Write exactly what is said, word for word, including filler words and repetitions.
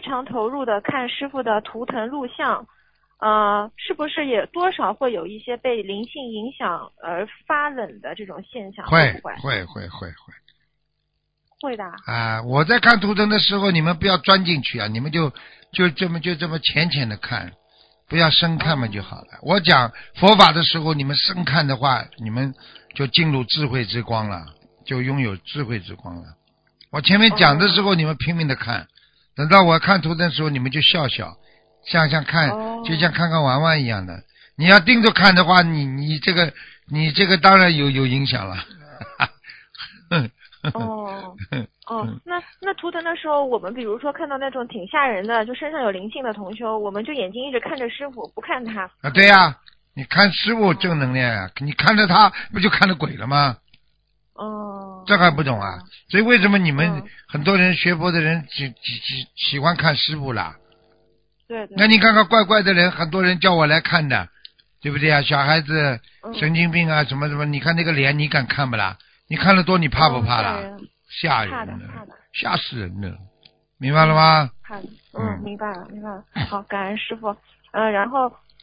常投入的看师傅的图腾录像，呃，是不是也多少会有一些被灵性影响而发冷的这种现象？ 会不会会会会会会的啊！我在看图腾的时候，你们不要钻进去啊，你们就就这么就这么浅浅的看，不要深看嘛就好了。哦、我讲佛法的时候，你们深看的话，你们就进入智慧之光了，就拥有智慧之光了。我前面讲的时候，哦、你们拼命的看，等到我看图腾的时候，你们就笑笑，像像看，哦、就像看看玩玩一样的。你要盯着看的话，你你这个你这个当然有有影响了。 哦哦，那那图腾的时候，我们比如说看到那种挺吓人的，就身上有灵性的同修，我们就眼睛一直看着师傅，不看他。 啊，对呀、啊，你看师傅正能量啊，你看着他不就看着鬼了吗？ 哦， 这还不懂啊？所以为什么你们很多人学佛的人喜喜喜喜欢看师傅啦？ 对对。 那你看看怪怪的人，很多人叫我来看的，对不对啊？小孩子神经病啊，什么什么，你看那个脸，你敢看不啦？你看得多，你怕不怕啦？ 哦、 吓人的，吓死人了，明白了吗？ 嗯， 怕的，嗯，明白了，明白了。好，感恩师傅。嗯、呃，然后